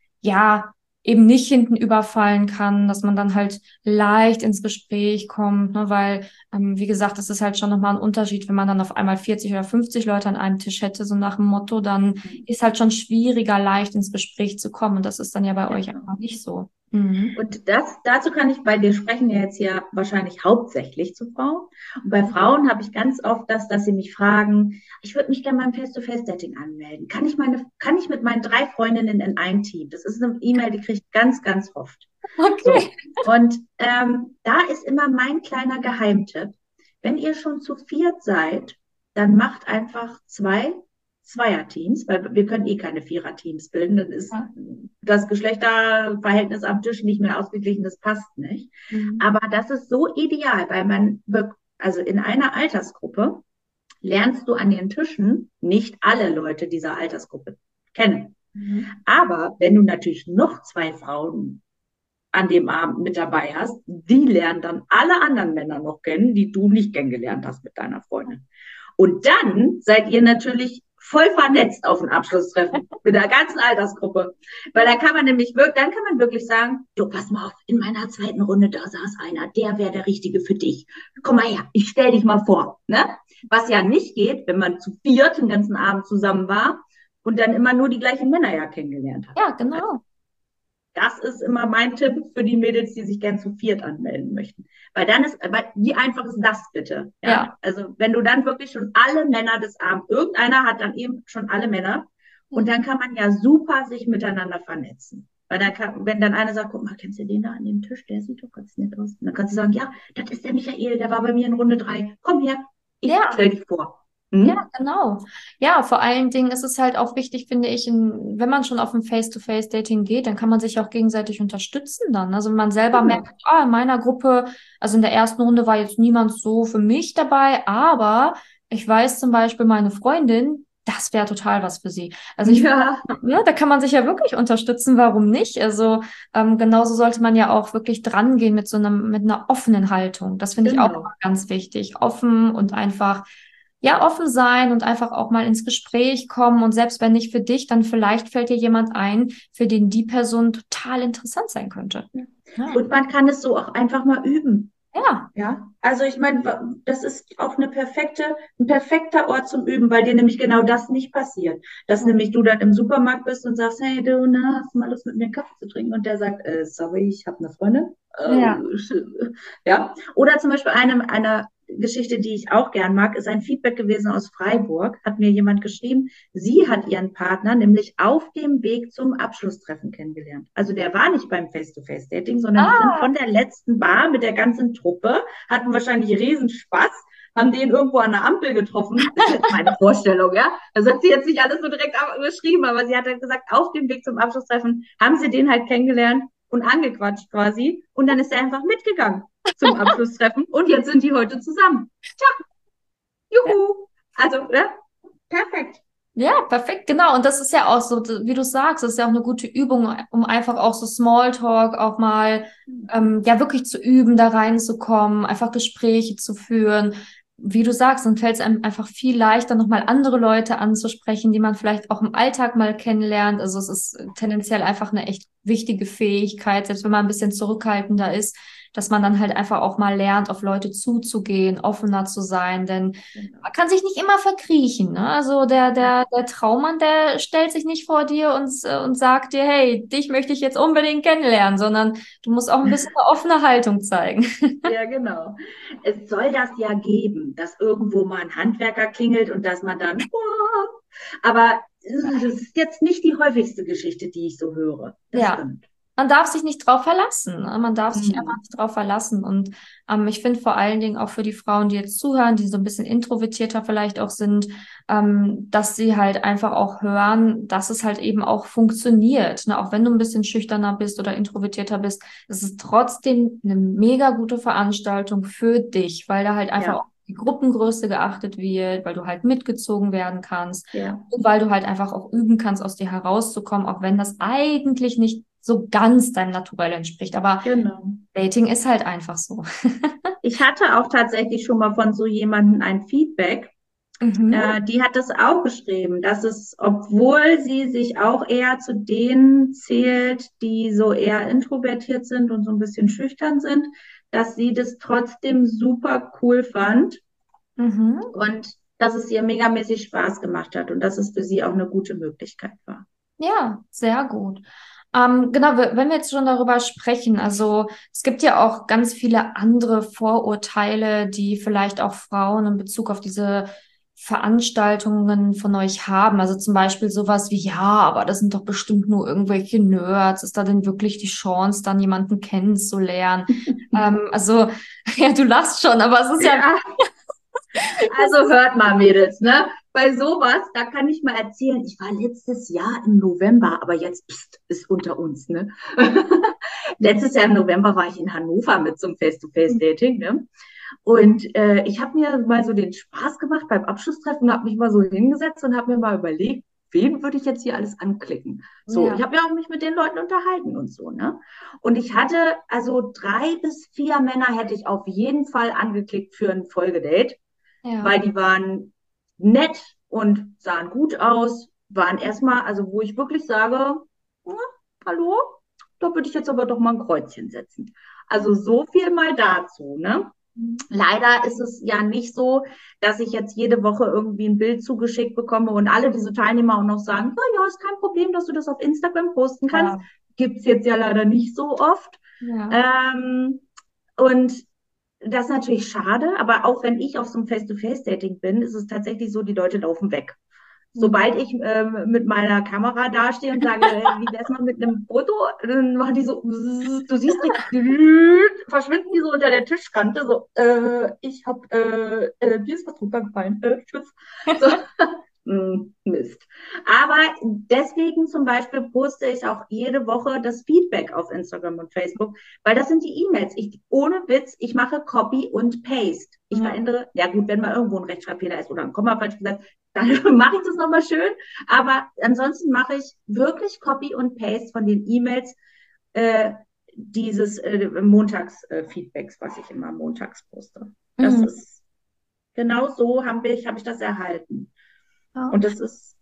ja, eben nicht hinten überfallen kann, dass man dann halt leicht ins Gespräch kommt, ne? Weil, ähm, wie gesagt, das ist halt schon nochmal ein Unterschied, wenn man dann auf einmal vierzig oder fünfzig Leute an einem Tisch hätte, so nach dem Motto, dann ist halt schon schwieriger, leicht ins Gespräch zu kommen. Und das ist dann ja bei Ja, euch genau. einfach nicht so. Mhm. Und das, dazu kann ich, weil wir sprechen ja jetzt hier wahrscheinlich hauptsächlich zu Frauen. Und bei Frauen habe ich ganz oft das, dass sie mich fragen, ich würde mich gerne beim Face-to-Face-Dating anmelden. Kann ich meine, kann ich mit meinen drei Freundinnen in ein Team? Das ist eine E-Mail, die kriege ich ganz, ganz oft. So. Okay. Und ähm, da ist immer mein kleiner Geheimtipp. Wenn ihr schon zu viert seid, dann macht einfach zwei Zweierteams, weil wir können eh keine Viererteams bilden, dann ist Ja. das Geschlechterverhältnis am Tisch nicht mehr ausgeglichen, das passt nicht. Mhm. Aber das ist so ideal, weil man, also in einer Altersgruppe lernst du an den Tischen nicht alle Leute dieser Altersgruppe kennen. Mhm. Aber wenn du natürlich noch zwei Frauen an dem Abend mit dabei hast, die lernen dann alle anderen Männer noch kennen, die du nicht kennengelernt hast mit deiner Freundin. Und dann seid ihr natürlich voll vernetzt auf ein Abschlusstreffen mit der ganzen Altersgruppe. Weil dann kann man nämlich wirklich, dann kann man wirklich sagen, du, pass mal auf, in meiner zweiten Runde, da saß einer, der wäre der Richtige für dich. Komm mal her, ich stell dich mal vor. Ne? Was ja nicht geht, wenn man zu viert den ganzen Abend zusammen war und dann immer nur die gleichen Männer ja kennengelernt hat. Ja, genau. Das ist immer mein Tipp für die Mädels, die sich gern zu viert anmelden möchten. Weil dann ist, weil, wie einfach ist das bitte? Ja? Ja. Also wenn du dann wirklich schon alle Männer des Abends, irgendeiner hat dann eben schon alle Männer und dann kann man ja super sich miteinander vernetzen. Weil dann kann, wenn dann einer sagt, guck mal, kennst du den da an dem Tisch? Der sieht doch ganz nett aus. Und dann kannst du sagen, ja, das ist der Michael, der war bei mir in Runde drei. Komm her, ich Ja. stell dich vor. Ja, Hm? genau. Ja, vor allen Dingen ist es halt auch wichtig, finde ich, in, wenn man schon auf ein Face-to-Face-Dating geht, dann kann man sich auch gegenseitig unterstützen dann. Also wenn man selber Genau. merkt, ah, in meiner Gruppe, also in der ersten Runde war jetzt niemand so für mich dabei, aber ich weiß zum Beispiel, meine Freundin, das wäre total was für sie. Also ich, Ja, ja, da kann man sich ja wirklich unterstützen, warum nicht? Also ähm, genauso sollte man ja auch wirklich drangehen mit so einem, mit einer offenen Haltung. Das finde ich auch genau. immer ganz wichtig. Offen und einfach ja, offen sein und einfach auch mal ins Gespräch kommen. Und selbst wenn nicht für dich, dann vielleicht fällt dir jemand ein, für den die Person total interessant sein könnte. Ja, Und man kann es so auch einfach mal üben. ja, Ja, also ich meine, das ist auch eine perfekte, ein perfekter Ort zum Üben, weil dir nämlich genau das nicht passiert. Dass nämlich du dann im Supermarkt bist und sagst, hey du, na, hast du mal Lust mit mir einen Kaffee zu trinken? Und der sagt, äh, sorry, ich habe eine Freundin. ja. Äh, ja. Oder zum Beispiel eine, eine Geschichte, die ich auch gern mag, ist ein Feedback gewesen aus Freiburg. Hat mir jemand geschrieben, sie hat ihren Partner nämlich auf dem Weg zum Abschlusstreffen kennengelernt. Also der war nicht beim Face-to-Face-Dating, sondern die sind Ah, von der letzten Bar mit der ganzen Truppe, hatten wahrscheinlich Riesenspaß, haben den irgendwo an der Ampel getroffen. Das ist jetzt meine Vorstellung, ja. Das hat sie jetzt nicht alles so direkt beschrieben, aber sie hat halt gesagt, auf dem Weg zum Abschlusstreffen haben sie den halt kennengelernt und angequatscht quasi. Und dann ist er einfach mitgegangen zum Abschlusstreffen und jetzt sind die heute zusammen. Tja, juhu. Also, ja, perfekt. ja, perfekt, genau. Und das ist ja auch so, wie du sagst, das ist ja auch eine gute Übung, um einfach auch so Smalltalk auch mal, ähm, ja, wirklich zu üben, da reinzukommen, einfach Gespräche zu führen. Wie du sagst, dann fällt es einem einfach viel leichter, nochmal andere Leute anzusprechen, die man vielleicht auch im Alltag mal kennenlernt. Also es ist tendenziell einfach eine echt wichtige Fähigkeit, selbst wenn man ein bisschen zurückhaltender ist, dass man dann halt einfach auch mal lernt, auf Leute zuzugehen, offener zu sein, denn Genau. man kann sich nicht immer verkriechen, ne? Also der, der, der Traummann, der stellt sich nicht vor dir und, und sagt dir, hey, dich möchte ich jetzt unbedingt kennenlernen, sondern du musst auch ein bisschen eine offene Haltung zeigen. Ja, genau. Es soll das ja geben, dass irgendwo mal ein Handwerker klingelt und dass man dann, aber das ist jetzt nicht die häufigste Geschichte, die ich so höre. Das Ja. stimmt. man darf sich nicht drauf verlassen. Ne? Man darf sich einfach Mhm. nicht drauf verlassen. Und ähm, ich finde vor allen Dingen auch für die Frauen, die jetzt zuhören, die so ein bisschen introvertierter vielleicht auch sind, ähm, dass sie halt einfach auch hören, dass es halt eben auch funktioniert. Ne? Auch wenn du ein bisschen schüchterner bist oder introvertierter bist, es ist trotzdem eine mega gute Veranstaltung für dich, weil da halt einfach auch Ja, die Gruppengröße geachtet wird, weil du halt mitgezogen werden kannst ja, und weil du halt einfach auch üben kannst, aus dir herauszukommen, auch wenn das eigentlich nicht so ganz deinem Naturell entspricht. Aber genau. Dating ist halt einfach so. Ich hatte auch tatsächlich schon mal von so jemandem ein Feedback. Mhm. Äh, die hat das auch geschrieben, dass es, obwohl sie sich auch eher zu denen zählt, die so eher introvertiert sind und so ein bisschen schüchtern sind, dass sie das trotzdem super cool fand Mhm. und dass es ihr megamäßig Spaß gemacht hat und dass es für sie auch eine gute Möglichkeit war. Ja, sehr gut. Ähm, genau, we- wenn wir jetzt schon darüber sprechen, also es gibt ja auch ganz viele andere Vorurteile, die vielleicht auch Frauen in Bezug auf diese Veranstaltungen von euch haben. Also zum Beispiel sowas wie, ja, aber das sind doch bestimmt nur irgendwelche Nerds. Ist da denn wirklich die Chance, dann jemanden kennenzulernen? Ähm, also, ja, du lachst schon, aber es ist ja, Ja, das also ist, hört mal, Mädels, ne? Bei sowas, da kann ich mal erzählen, ich war letztes Jahr im November, aber jetzt pst, ist unter uns, ne? Letztes Jahr im November war ich in Hannover mit so einem Face-to-Face-Dating, ne? Und äh, ich habe mir mal so den Spaß gemacht beim Abschlusstreffen und habe mich mal so hingesetzt und habe mir mal überlegt, wen würde ich jetzt hier alles anklicken? So, ich ja, habe ja auch mich mit den Leuten unterhalten und so, ne? Und ich hatte also drei bis vier Männer hätte ich auf jeden Fall angeklickt für ein Folgedate, ja. weil die waren nett und sahen gut aus, waren erstmal, also wo ich wirklich sage, hm, hallo, da würde ich jetzt aber doch mal ein Kreuzchen setzen. Also so viel mal dazu, ne? Leider ist es ja nicht so, dass ich jetzt jede Woche irgendwie ein Bild zugeschickt bekomme und alle diese Teilnehmer auch noch sagen, oh ja, ist kein Problem, dass du das auf Instagram posten kannst. Ja, Gibt's jetzt ja leider nicht so oft. ja. Ähm, und das ist natürlich schade, aber auch wenn ich auf so einem Face-to-Face-Dating bin, ist es tatsächlich so, die Leute laufen weg. Mhm. Sobald ich ähm, mit meiner Kamera dastehe und sage, äh, wie wär's mal mit einem Foto, dann machen die so, bzzz, du siehst richtig, verschwinden die so unter der Tischkante, so, äh, ich hab, äh, äh, mir ist was runtergefallen, äh, tschüss. So, hm, Mist. Aber deswegen zum Beispiel poste ich auch jede Woche das Feedback auf Instagram und Facebook, weil das sind die E-Mails. Ich, ohne Witz, ich mache Copy und Paste. Ich Ja. verändere, ja gut, wenn mal irgendwo ein Rechtschreibfehler ist oder ein Komma falsch gesagt, dann mache ich das nochmal schön. Aber ansonsten mache ich wirklich Copy und Paste von den E-Mails äh, dieses äh, Montags-Feedbacks, was ich immer montags poste. Das Mhm. ist genau so habe ich, hab ich das erhalten. Ja. Und das ist,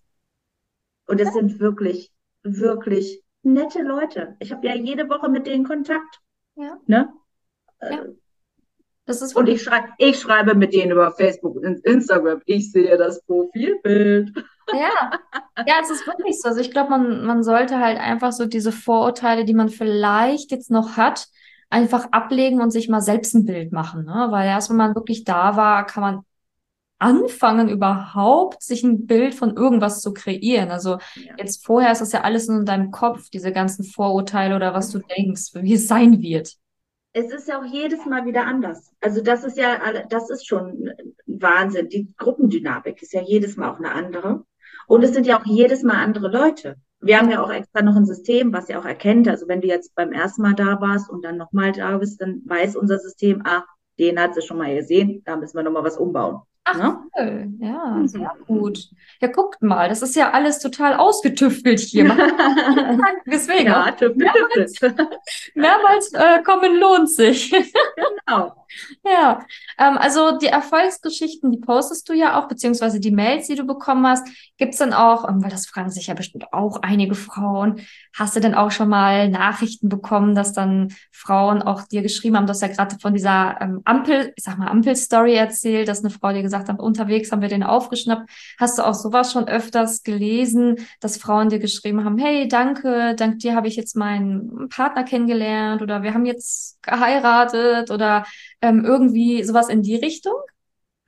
und es sind wirklich, wirklich nette Leute. Ich habe ja jede Woche mit denen Kontakt. Ja. Ne? Ja. Das ist Und wirklich. ich schreibe, ich schreibe mit denen über Facebook und Instagram. Ich sehe das Profilbild. Ja, ja, es ist wirklich so. Also ich glaube, man, man sollte halt einfach so diese Vorurteile, die man vielleicht jetzt noch hat, einfach ablegen und sich mal selbst ein Bild machen, ne? Weil erst wenn man wirklich da war, kann man anfangen, überhaupt sich ein Bild von irgendwas zu kreieren. Also Ja. jetzt vorher ist das ja alles nur in deinem Kopf, diese ganzen Vorurteile oder was du denkst, wie es sein wird. Es ist ja auch jedes Mal wieder anders. Also das ist ja, alle- das ist schon ein Wahnsinn. Die Gruppendynamik ist ja jedes Mal auch eine andere. Und es sind ja auch jedes Mal andere Leute. Wir haben Ja, ja auch extra noch ein System, was ja auch erkennt. Also wenn du jetzt beim ersten Mal da warst und dann nochmal da bist, dann weiß unser System, ah, den hat sie schon mal gesehen, da müssen wir nochmal was umbauen. ach Ne? cool, ja, sehr Mhm. gut. Ja, guckt mal, das ist ja alles total ausgetüftelt hier. Man Deswegen auch Ja, tüftel, tüftel. mehrmals, mehrmals äh, kommen lohnt sich. Genau. Ja, ähm, also die Erfolgsgeschichten, die postest du ja auch, beziehungsweise die Mails, die du bekommen hast. Gibt's dann auch, ähm, weil das fragen sich ja bestimmt auch einige Frauen, hast du denn auch schon mal Nachrichten bekommen, dass dann Frauen auch dir geschrieben haben, du hast ja gerade von dieser ähm, Ampel, ich sag mal Ampel-Story erzählt, dass eine Frau dir gesagt hat, unterwegs haben wir den aufgeschnappt. Hast du auch sowas schon öfters gelesen, dass Frauen dir geschrieben haben, hey, danke, dank dir habe ich jetzt meinen Partner kennengelernt oder wir haben jetzt geheiratet oder ähm, irgendwie sowas in die Richtung?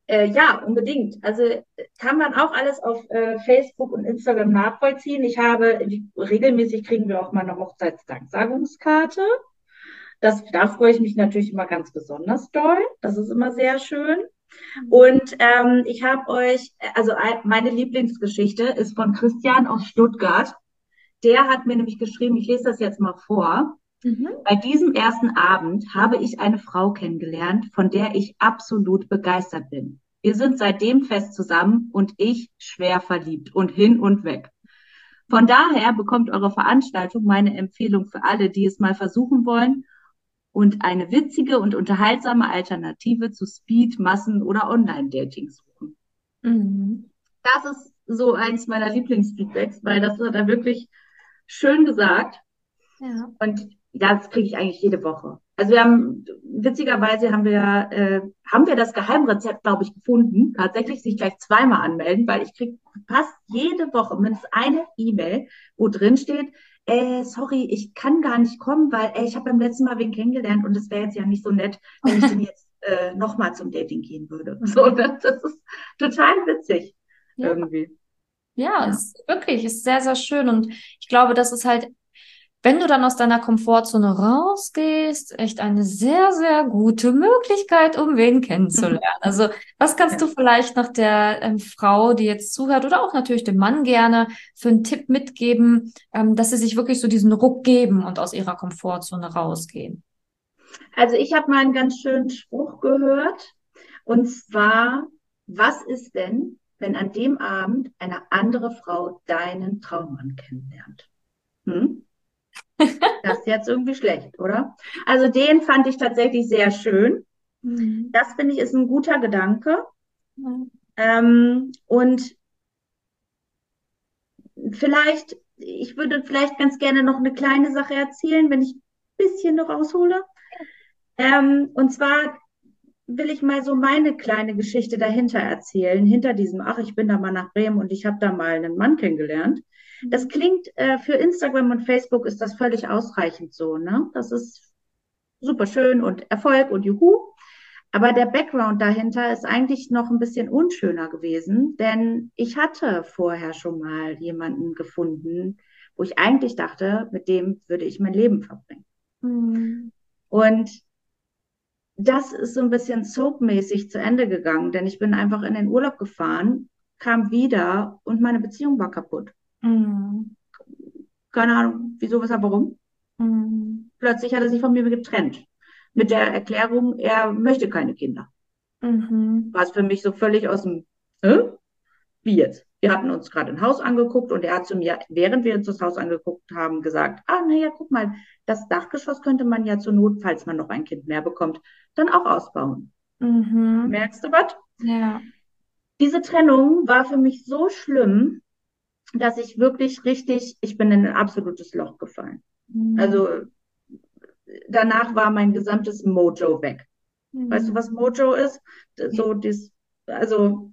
Äh, ja, unbedingt. Also äh, kann man auch alles auf äh, Facebook und Instagram nachvollziehen. Ich habe, regelmäßig kriegen wir auch mal eine Hochzeitsdanksagungskarte. Das, da freue ich mich natürlich immer ganz besonders doll. Das ist immer sehr schön. Und ähm, ich habe euch, also ein- meine Lieblingsgeschichte ist von Christian aus Stuttgart. Der hat mir nämlich geschrieben, ich lese das jetzt mal vor. Mhm. Bei diesem ersten Abend habe ich eine Frau kennengelernt, von der ich absolut begeistert bin. Wir sind seitdem fest zusammen und ich schwer verliebt und hin und weg. Von daher bekommt eure Veranstaltung meine Empfehlung für alle, die es mal versuchen wollen und eine witzige und unterhaltsame Alternative zu Speed, Massen oder Online-Dating suchen. Mhm. Das ist so eins meiner Lieblingsfeedbacks, weil das hat er wirklich schön gesagt. Ja. Und das kriege ich eigentlich jede Woche. Also wir haben, witzigerweise haben wir, äh, haben wir das Geheimrezept, glaube ich, gefunden. Tatsächlich sich gleich zweimal anmelden, weil ich kriege fast jede Woche mindestens eine E-Mail, wo drin steht, äh, sorry, ich kann gar nicht kommen, weil äh, ich habe beim letzten Mal wen kennengelernt und es wäre jetzt ja nicht so nett, wenn ich den jetzt äh, nochmal zum Dating gehen würde. So, das, das ist total witzig Ja, irgendwie. ja, Ja. es ist wirklich, ist sehr, sehr schön. Und ich glaube, das ist halt, wenn du dann aus deiner Komfortzone rausgehst, echt eine sehr, sehr gute Möglichkeit, um wen kennenzulernen. Also, was kannst du Ja. vielleicht noch der ähm, Frau, die jetzt zuhört, oder auch natürlich dem Mann gerne für einen Tipp mitgeben, ähm, dass sie sich wirklich so diesen Ruck geben und aus ihrer Komfortzone rausgehen? Also ich habe mal einen ganz schönen Spruch gehört. Und zwar, was ist denn, wenn an dem Abend eine andere Frau deinen Traummann kennenlernt? Hm? Das ist jetzt irgendwie schlecht, oder? Also den fand ich tatsächlich sehr schön. Mhm. Das finde ich ist ein guter Gedanke. Ja. Ähm, und vielleicht, ich würde vielleicht ganz gerne noch eine kleine Sache erzählen, wenn ich ein bisschen noch aushole. Ähm, und zwar will ich mal so meine kleine Geschichte dahinter erzählen, hinter diesem, ach, ich bin da mal nach Bremen und ich habe da mal einen Mann kennengelernt. Das klingt, äh, für Instagram und Facebook ist das völlig ausreichend so, ne? Das ist super schön und Erfolg und Juhu. Aber der Background dahinter ist eigentlich noch ein bisschen unschöner gewesen, denn ich hatte vorher schon mal jemanden gefunden, wo ich eigentlich dachte, mit dem würde ich mein Leben verbringen. Mhm. Und das ist so ein bisschen soapmäßig zu Ende gegangen, denn ich bin einfach in den Urlaub gefahren, kam wieder und meine Beziehung war kaputt. Mhm. Keine Ahnung, wieso, weshalb, warum. Mhm. Plötzlich hat er sich von mir getrennt. Mit der Erklärung, er möchte keine Kinder. Mhm. War es für mich so völlig aus dem, Hä? Wie jetzt? Wir hatten uns gerade ein Haus angeguckt und er hat zu mir, während wir uns das Haus angeguckt haben, gesagt, ah, naja, guck mal, das Dachgeschoss könnte man ja zur Not, falls man noch ein Kind mehr bekommt, dann auch ausbauen. Mhm. Merkst du was? Ja. Diese Trennung war für mich so schlimm, dass ich wirklich richtig, ich bin in ein absolutes Loch gefallen. Mhm. Also danach war mein gesamtes Mojo weg. Weißt du, Mhm. was Mojo ist? So das, also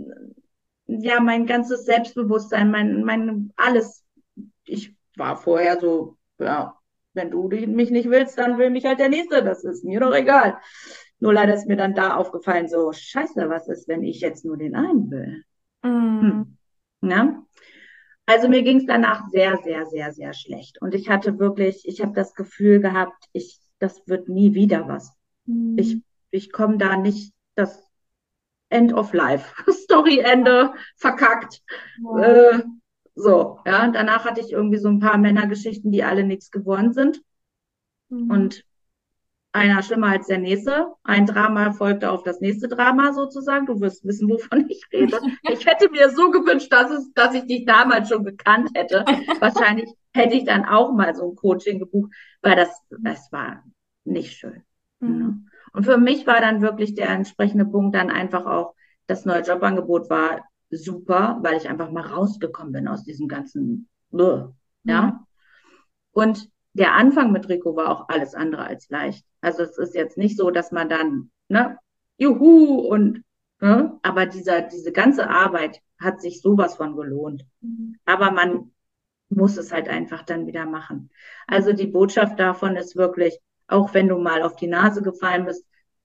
ja, mein ganzes Selbstbewusstsein, mein, mein alles. Ich war vorher so, ja, wenn du mich nicht willst, dann will mich halt der Nächste. Das ist mir doch egal. Nur leider ist mir dann da aufgefallen, so, scheiße, was ist, wenn ich jetzt nur den einen will? Mhm. Hm. Ja? Also mir ging es danach sehr, sehr, sehr, sehr schlecht. Und ich hatte wirklich, ich habe das Gefühl gehabt, ich, das wird nie wieder was. Ich, Mhm. ich komme da nicht, das End of Life, Storyende, verkackt. Ja. Äh, so, ja, danach hatte ich irgendwie so ein paar Männergeschichten, die alle nichts geworden sind. Mhm. Und einer schlimmer als der nächste. Ein Drama folgte auf das nächste Drama sozusagen. Du wirst wissen, wovon ich rede. Ich hätte mir so gewünscht, dass, es, dass ich dich damals schon gekannt hätte. Wahrscheinlich hätte ich dann auch mal so ein Coaching gebucht, weil das, das war nicht schön. Mhm. Ne? Und für mich war dann wirklich der entsprechende Punkt dann einfach auch, das neue Jobangebot war super, weil ich einfach mal rausgekommen bin aus diesem ganzen, Ja. ja. Und der Anfang mit Rico war auch alles andere als leicht. Also es ist jetzt nicht so, dass man dann, ne, juhu und, ne, aber dieser, diese ganze Arbeit hat sich sowas von gelohnt. Mhm. Aber man muss es halt einfach dann wieder machen. Also die Botschaft davon ist wirklich, auch wenn du mal auf die Nase gefallen bist,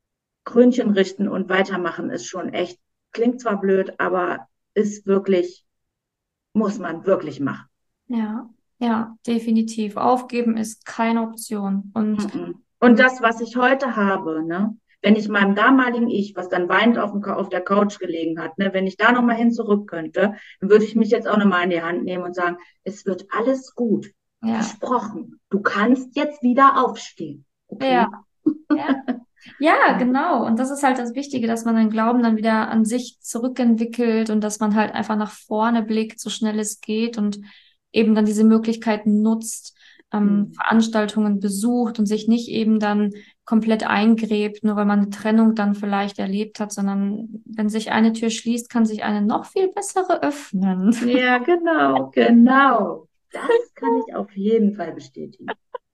Krönchen richten und weitermachen ist schon echt, klingt zwar blöd, aber ist wirklich, muss man wirklich machen. Ja, ja, definitiv. Aufgeben ist keine Option. Und Und das, was ich heute habe, ne, wenn ich meinem damaligen Ich, was dann weinend auf, dem, auf der Couch gelegen hat, ne, wenn ich da nochmal hin zurück könnte, dann würde ich mich jetzt auch nochmal in die Hand nehmen und sagen, es wird alles gut. Ja. Versprochen. Du kannst jetzt wieder aufstehen. Okay? Ja. Ja. Ja, genau. Und das ist halt das Wichtige, dass man den Glauben dann wieder an sich zurückentwickelt und dass man halt einfach nach vorne blickt, so schnell es geht und eben dann diese Möglichkeiten nutzt, ähm, mhm. Veranstaltungen besucht und sich nicht eben dann komplett eingräbt, nur weil man eine Trennung dann vielleicht erlebt hat, sondern wenn sich eine Tür schließt, kann sich eine noch viel bessere öffnen. Ja, genau, genau. Das kann ich auf jeden Fall bestätigen.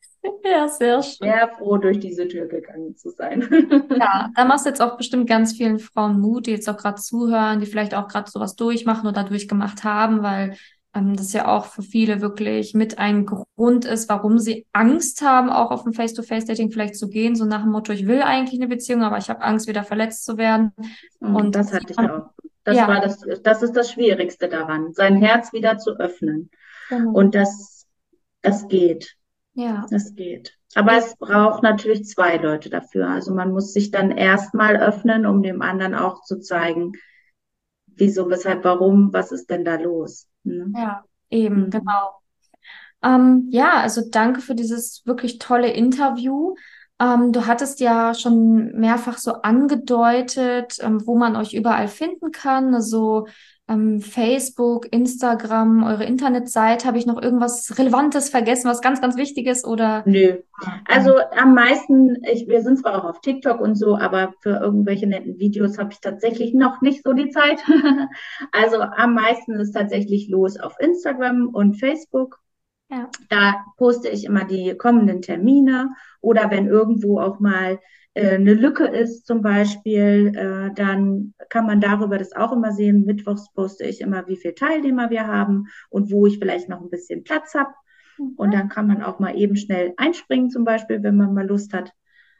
Ja, sehr schön. Sehr froh, durch diese Tür gegangen zu sein. Ja, da machst du jetzt auch bestimmt ganz vielen Frauen Mut, die jetzt auch gerade zuhören, die vielleicht auch gerade sowas durchmachen oder durchgemacht haben, weil ähm, das ja auch für viele wirklich mit ein Grund ist, warum sie Angst haben, auch auf ein Face-to-Face-Dating vielleicht zu gehen, so nach dem Motto, ich will eigentlich eine Beziehung, aber ich habe Angst, wieder verletzt zu werden. Und, Und das hatte ich auch. Das ja. war das, das ist das Schwierigste daran, sein Herz wieder zu öffnen. Genau. Und das, das geht. Ja. Das geht. Aber ja. es braucht natürlich zwei Leute dafür. Also man muss sich dann erstmal öffnen, um dem anderen auch zu zeigen, wieso, weshalb, warum, was ist denn da los? Hm? Ja, eben, mhm. genau. Ähm, ja, also danke für dieses wirklich tolle Interview. Ähm, du hattest ja schon mehrfach so angedeutet, ähm, wo man euch überall finden kann. Also ähm, Facebook, Instagram, eure Internetseite. Habe ich noch irgendwas Relevantes vergessen, was ganz, ganz Wichtiges? Oder? Nö. Also am meisten, ich, wir sind zwar auch auf TikTok und so, aber für irgendwelche netten Videos habe ich tatsächlich noch nicht so die Zeit. Also am meisten ist tatsächlich los auf Instagram und Facebook. Ja. Da poste ich immer die kommenden Termine oder wenn irgendwo auch mal äh, eine Lücke ist zum Beispiel, äh, dann kann man darüber das auch immer sehen. Mittwochs poste ich immer, wie viele Teilnehmer wir haben und wo ich vielleicht noch ein bisschen Platz habe. Mhm. Und dann kann man auch mal eben schnell einspringen zum Beispiel, wenn man mal Lust hat.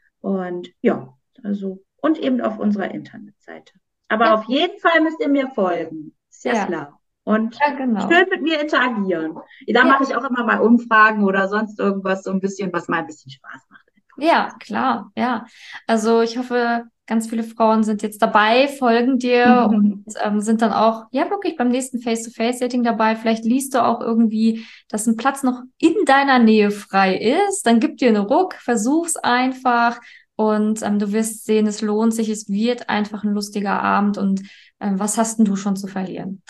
Und ja, also und eben auf unserer Internetseite. Aber ja. auf jeden Fall müsst ihr mir folgen. Ist ja, ja. klar. Und ja, genau. schön mit mir interagieren. Da ja. mache ich auch immer mal Umfragen oder sonst irgendwas, so ein bisschen, was mal ein bisschen Spaß macht. Ja, klar, ja. Also ich hoffe, ganz viele Frauen sind jetzt dabei, folgen dir mhm. und ähm, sind dann auch, ja, wirklich beim nächsten Face-to-Face-Dating dabei. Vielleicht liest du auch irgendwie, dass ein Platz noch in deiner Nähe frei ist. Dann gib dir einen Ruck, versuch's einfach. Und ähm, du wirst sehen, es lohnt sich, es wird einfach ein lustiger Abend. Und ähm, was hast denn du schon zu verlieren?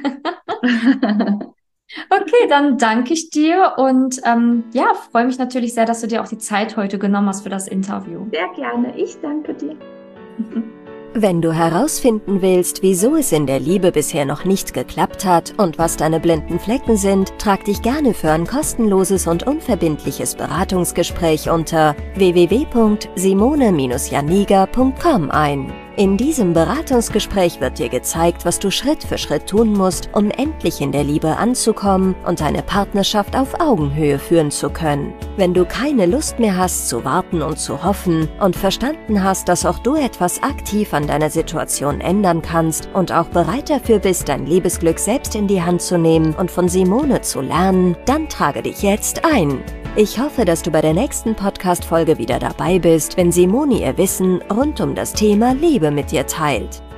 Okay, dann danke ich dir und ähm, ja, freue mich natürlich sehr, dass du dir auch die Zeit heute genommen hast für das Interview. Sehr gerne, ich danke dir. Wenn du herausfinden willst, wieso es in der Liebe bisher noch nicht geklappt hat und was deine blinden Flecken sind, trag dich gerne für ein kostenloses und unverbindliches Beratungsgespräch unter w w w punkt simone Bindestrich janiga punkt com ein. In diesem Beratungsgespräch wird dir gezeigt, was du Schritt für Schritt tun musst, um endlich in der Liebe anzukommen und deine Partnerschaft auf Augenhöhe führen zu können. Wenn du keine Lust mehr hast zu warten und zu hoffen und verstanden hast, dass auch du etwas aktiv an deiner Situation ändern kannst und auch bereit dafür bist, dein Liebesglück selbst in die Hand zu nehmen und von Simone zu lernen, dann trage dich jetzt ein. Ich hoffe, dass du bei der nächsten Podcast-Folge wieder dabei bist, wenn Simone ihr Wissen rund um das Thema Liebe mit dir teilt.